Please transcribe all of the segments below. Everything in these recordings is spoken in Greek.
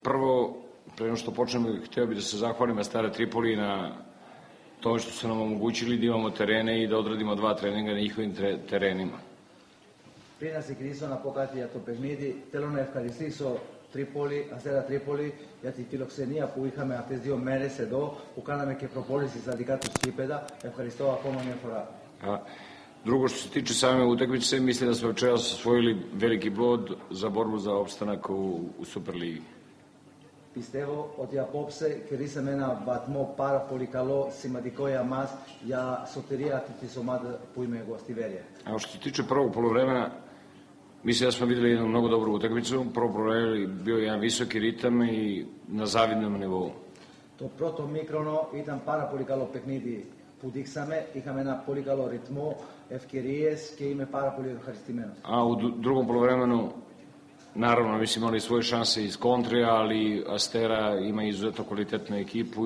Prvo, pre nego što počnemo, hteo bih da se zahvalim Astara Tripoli na tome što su nam omogućili da imamo terene i da odradimo 2 treninga na njihovim terenima. Πριν να ξεκινήσω να πω κάτι για το παιχνίδι, θέλω να ευχαριστήσω Αστέρα Τρίπολη για τη φιλοξενία που είχαμε αυτές 2 μέρες εδώ, που κάναμε και προπόληση στα δικά τους γήπεδα. Ευχαριστώ ακόμα μια φορά. Drugo, što se tiče same utakmice, mislim da smo večeras osvojili veliki bod za borbu za opstanak u Superligi. Πιστεύω ότι απόψε κερδίσαμε ένα βαθμό πάρα πολύ καλό, σημαντικό για μας, για σωτηρία της ομάδας που είμαι εγώ στη Βέρεια. A što se tiče prvog poluvremena, mislim da smo videli jednu mnogo dobru utakmicu. Prvo poluvreme bio jedan visoki ritam i na zavidnom nivou. Το πρώτο μήχρονο ήταν πάρα πολύ καλό παιχνίδι που δείξαμε. Είχαμε ένα πολύ καλό ρυθμό, ευκαιρίες και είμαι πάρα πολύ ευχαριστημένος. A u drugom poluvremenu, naravno, mi smo imali svoje šanse iz kontre, ali Astera ima izuzetno kvalitetnu ekipu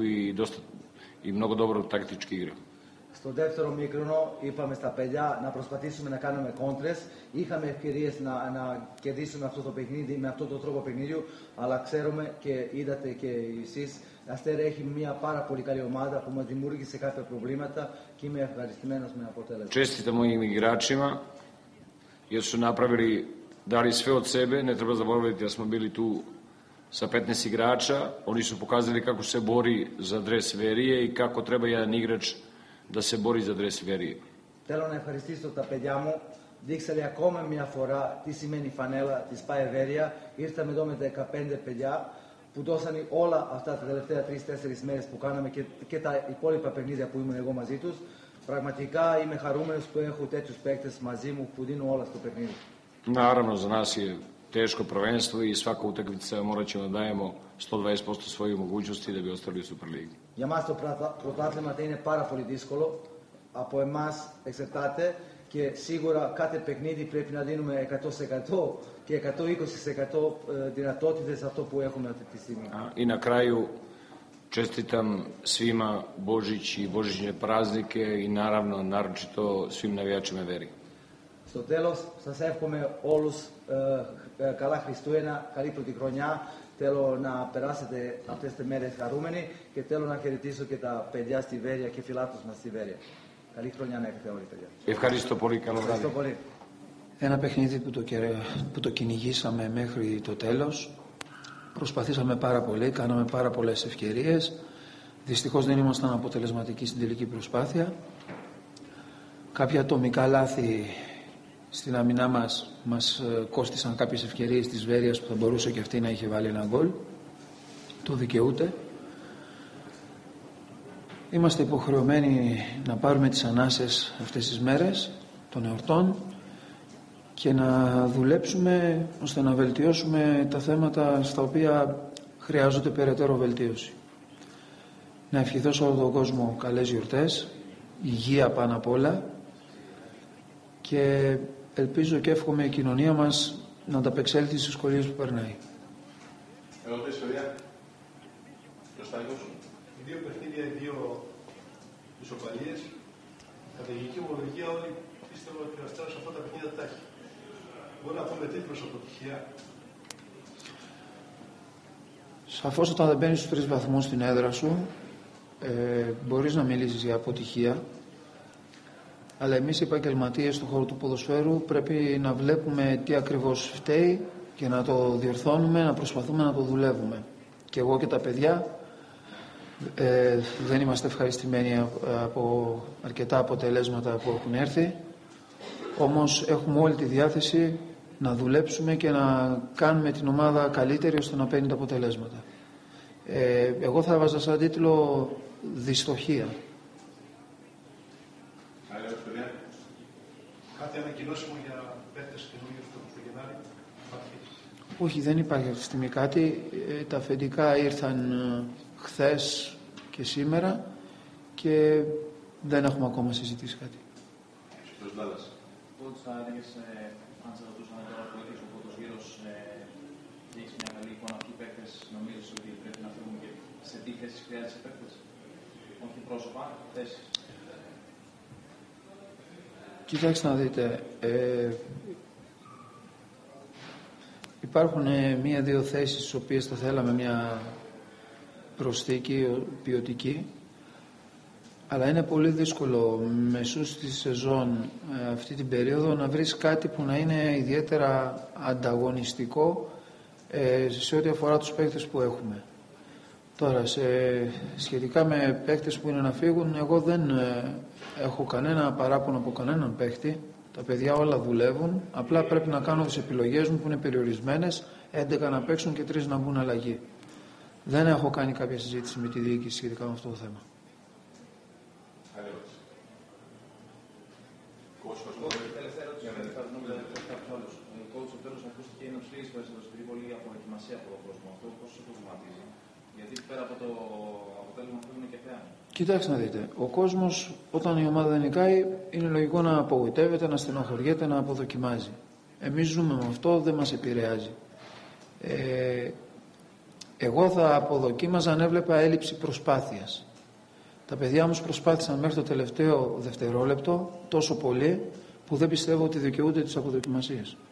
i mnogo dobro taktički igra. Στο δεύτερο μήχρονο είπαμε στα παιδιά να προσπαθήσουμε να κάνουμε κόντρες. Είχαμε ευκαιρίες να κερδίσουμε αυτό το παιχνίδι με αυτόν τον τρόπο παιχνίδιου, αλλά ξέρουμε και είδατε και εσείς, η Αστέρα έχει μια πάρα πολύ καλή ομάδα που μας δημιούργησε κάποια προβλήματα και είμαι ευχαριστημένος με αποτέλεσμα. Čestitamo im igračima jer su dali sve od sebe, ne treba zaboraviti da smo bili tu sa 15 igrača, oni su pokazali kako se bori za dres Verije i kako treba jedan igrač da se bori za dres Verije. Θέλω να ευχαριστήσω τα παιδιά μου. Δείξατε ακόμα μια φορά τι σημαίνει η φανέλα της ΠΑΕ Βέρεια. Ήρθαμε εδώ με 15 παιδιά που δώσανε όλα αυτά τα τελευταία 3-4 μέρες που κάναμε και τα υπόλοιπα παιχνίδια που ήμουν εγώ μαζί τους. Πραγματικά είμαι χαρούμενος που έχω τέτοιους παίκτες μαζί μου που δίνουν όλα στο παιχνίδι. Naravno, za nas je teško prvenstvo i svaka utakmica morat ćemo da dajemo 120% svojih mogućnosti da bi ostali u Superligi. Για μας το πρωτάθλημα είναι πάρα πολύ δύσκολο. Από εμάς εξαρτάται και σίγουρα κάθε παιχνίδι πρέπει να δίνουμε 100% και 120% δυνατότητες αυτό που έχουμε αυτή τη στιγμή. I na kraju čestitam svima Božić i božićne praznike i naravno naročito svim navijačima Veri. Στο τέλος, σας εύχομαι όλους καλά Χριστούγεννα, καλή πρώτη χρονιά. Θέλω να περάσετε αυτές τις μέρες χαρούμενοι και θέλω να χαιρετήσω και τα παιδιά στη Βέρεια και φιλάθλους μας στη Βέρεια. Καλή χρονιά να έχετε όλοι, παιδιά. Ευχαριστώ πολύ, καλό βράδυ. Ευχαριστώ πολύ. Ένα παιχνίδι που το κυνηγήσαμε μέχρι το τέλος. Προσπαθήσαμε πάρα πολύ, κάναμε πάρα πολλές ευκαιρίες. Δυστυχώς δεν ήμασταν αποτελεσματικοί στην τελική προσπάθεια. Κάποια ατομικά λάθη στην άμυνά μας κόστησαν κάποιες ευκαιρίες της Βέρειας που θα μπορούσε και αυτή να είχε βάλει ένα γκολ. Το δικαιούται. Είμαστε υποχρεωμένοι να πάρουμε τις ανάσες αυτές τις μέρες των εορτών και να δουλέψουμε ώστε να βελτιώσουμε τα θέματα στα οποία χρειάζονται περαιτέρω βελτίωση. Να ευχηθώ σε όλο τον κόσμο καλές γιορτές, υγεία πάνω απ' όλα και ελπίζω και εύχομαι η κοινωνία μας να ανταπεξέλθει στις δυσκολίες που περνάει. Ερώτηση, παιδιά. Δύο παιχνίδια, δύο ισοπαλίες. Κατά γενική ομολογία όλοι πίστευα ότι ο Αστέρας αυτά τα παιχνίδια τα έχει. Μπορεί να πούμε τρίπλος αποτυχία. Σαφώς όταν δεν μπαίνεις στους 3 βαθμούς στην έδρα σου μπορείς να μιλήσεις για αποτυχία. Αλλά εμείς οι επαγγελματίες του χώρου του ποδοσφαίρου πρέπει να βλέπουμε τι ακριβώς φταίει και να το διορθώνουμε, να προσπαθούμε να το δουλεύουμε. Και εγώ και τα παιδιά δεν είμαστε ευχαριστημένοι από αρκετά αποτελέσματα που έχουν έρθει, όμως έχουμε όλη τη διάθεση να δουλέψουμε και να κάνουμε την ομάδα καλύτερη ώστε να παίρνει τα αποτελέσματα. Εγώ θα έβαζα σαν τίτλο δυστοχία. Κάτι ανακοινώσιμο για παίκτες καινούργιους στο Γενάρη? Όχι, δεν υπάρχει αυτή τη στιγμή κάτι. Τα αφεντικά ήρθαν χθες και σήμερα και δεν έχουμε ακόμα συζητήσει κάτι. Πώς θα έλεγες, αν σε ρωτούσαν τώρα που έχεις ο πρώτος γύρος και έχεις μια καλή εικόνα, ποιοι παίκτες νομίζεις ότι πρέπει να φύγουν και σε τι θέσεις χρειάζεσαι παίκτες? Όχι πρόσωπα, θέσεις. Κοιτάξτε να δείτε, Υπάρχουν μία-δύο θέσεις στις οποίες θα θέλαμε μια προσθήκη ποιοτική, αλλά είναι πολύ δύσκολο μεσούς τη σεζόν αυτή την περίοδο να βρεις κάτι που να είναι ιδιαίτερα ανταγωνιστικό σε ό,τι αφορά τους παίκτες που έχουμε. Τώρα, σχετικά με παίκτες που είναι να φύγουν, εγώ δεν έχω κανένα παράπονο από κανέναν παίκτη. Τα παιδιά όλα δουλεύουν, απλά πρέπει να κάνω τις επιλογές μου που είναι περιορισμένες, 11 να παίξουν και 3 να μπουν αλλαγή. Δεν έχω κάνει κάποια συζήτηση με τη διοίκηση σχετικά με αυτό το θέμα. Τελευταία ερώτηση, για να μην κάποιος άλλος. Ο coach στο τέλος ακούστηκε είναι ψηλής φορές εδώ στην Τρίπολη από ετοιμασία από τον κόσμο. Αυτό πώς το προβληματίζει? Γιατί πέρα από το αποτέλεσμα αυτό είναι και θέαμα. Κοιτάξτε να δείτε, ο κόσμος όταν η ομάδα δεν νικάει είναι λογικό να απογοητεύεται, να στενοχωριέται, να αποδοκιμάζει. Εμείς ζούμε με αυτό, δεν μας επηρεάζει. Εγώ θα αποδοκίμαζα αν έβλεπα έλλειψη προσπάθειας. Τα παιδιά όμως προσπάθησαν μέχρι το τελευταίο δευτερόλεπτο τόσο πολύ που δεν πιστεύω ότι δικαιούνται τις αποδοκιμασίες.